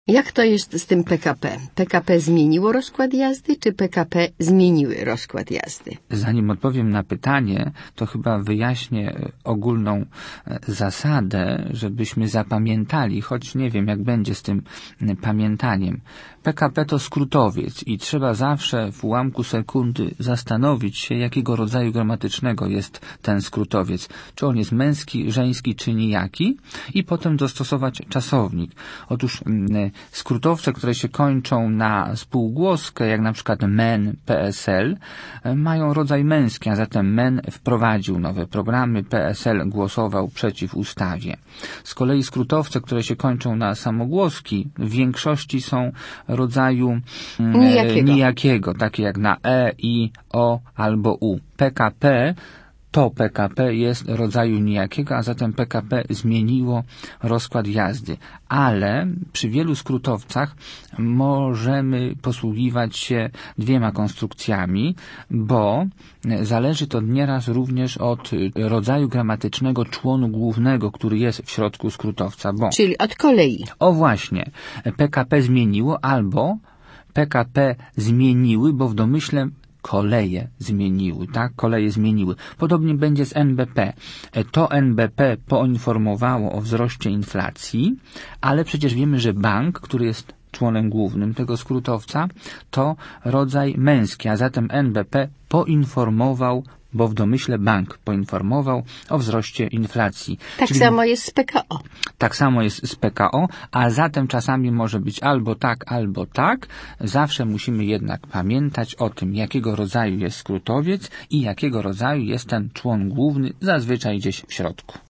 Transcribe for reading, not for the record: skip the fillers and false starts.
Jak to jest z tym PKP? PKP zmieniło rozkład jazdy, czy PKP zmieniły rozkład jazdy? Zanim odpowiem na pytanie, to chyba wyjaśnię ogólną zasadę, żebyśmy zapamiętali, choć nie wiem, jak będzie z tym pamiętaniem. PKP to skrótowiec i trzeba zawsze w ułamku sekundy zastanowić się, jakiego rodzaju gramatycznego jest ten skrótowiec. Czy on jest męski, żeński, czy nijaki? I potem dostosować czasownik. Otóż skrótowce, które się kończą na spółgłoskę, jak na przykład MEN, PSL, mają rodzaj męski, a zatem MEN wprowadził nowe programy, PSL głosował przeciw ustawie. Z kolei skrótowce, które się kończą na samogłoski, w większości są rodzaju nijakiego, takie jak na E, I, O albo U. PKP jest rodzaju nijakiego, a zatem PKP zmieniło rozkład jazdy. Ale przy wielu skrótowcach możemy posługiwać się dwiema konstrukcjami, bo zależy to nieraz również od rodzaju gramatycznego członu głównego, który jest w środku skrótowca. Czyli od kolei. O właśnie, PKP zmieniło albo PKP zmieniły, bo w domyśle koleje zmieniły, tak? Koleje zmieniły. Podobnie będzie z NBP. To NBP poinformowało o wzroście inflacji, ale przecież wiemy, że bank, który jest członem głównym tego skrótowca, to rodzaj męski, a zatem NBP poinformował, bo w domyśle bank poinformował o wzroście inflacji. Tak samo jest z PKO. Tak samo jest z PKO, a zatem czasami może być albo tak, albo tak. Zawsze musimy jednak pamiętać o tym, jakiego rodzaju jest skrótowiec i jakiego rodzaju jest ten człon główny, zazwyczaj gdzieś w środku.